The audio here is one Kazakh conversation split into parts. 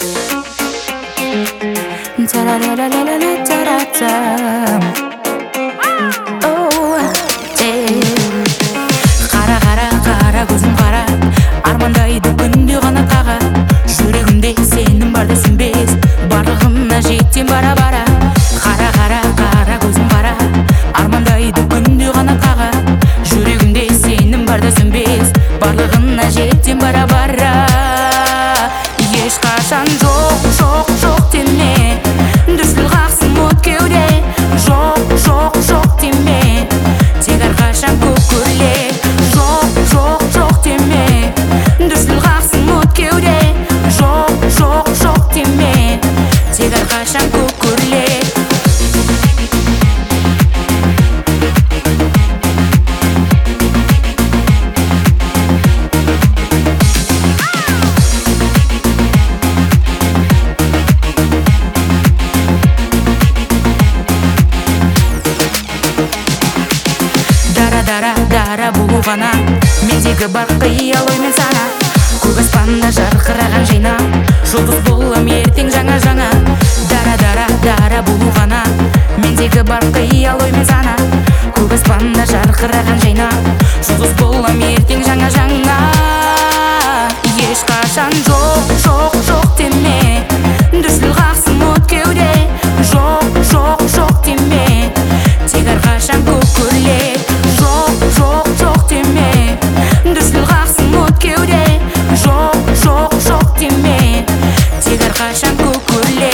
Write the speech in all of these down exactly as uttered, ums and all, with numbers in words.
Қара қара қара көзім қара, армандайды күнде ғана қаға. Жүрегімде сенің барда сөнбес, барлығына жетем бара-бара. Қара қара қара көзім қара, армандайды күнде ғана қаға. Жүрегімде сенің барда сөнбес, барлығына жетем бара-бара. Ешқашан жоқ, жоқ, жоқ деме, дүрсіл қақсын от кеуде. Жоқ, жоқ, жоқ деме, тек әрқашан көп көрле. Жоқ, жоқ, жоқ деме, дүрсіл қақсын от кеуде. Жоқ, жоқ, жоқ деме, тек әрқашан көп көрле. Дара дара болу ғана мендегі бар қиял ой мен сана. Көк аспанда жарқыраған жайна, жұлдыз болам ертең жаңа-жаңа. Дара дара дара болу ғана мендегі бар қиял ой мен сана. Көк аспанда жарқыраған жайна, жұлдыз болам ертең жаңа-жаңа. Ешқашан жоқ, жоқ, жоқ деме, дүрсіл қақсын от кеуде. Жоқ, жоқ, жоқ деме, тек әрқашан көп көрле. Жоқ, жоқ, жоқ деме, дүрсіл қақсын от кеуде. Жоқ, жоқ, жоқ деме, тек әрқашан көп көрле.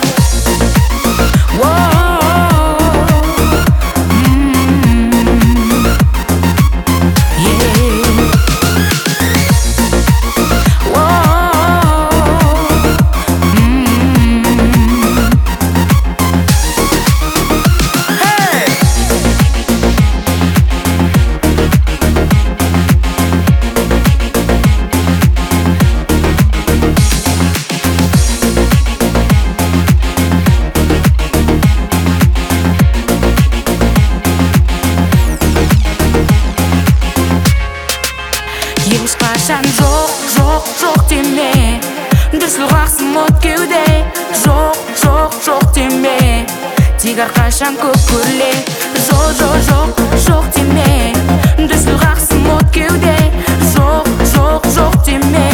Ешқашан жоқ, жоқ, жоқ деме, дүрсіл қақсын от кеуде. Жоқ, жоқ, жоқ деме, тек әрқашан көп көрле. Жоқ, жоқ, жоқ, жоқ деме, дүрсіл қақсын от кеуде. Жоқ, жоқ, жоқ деме.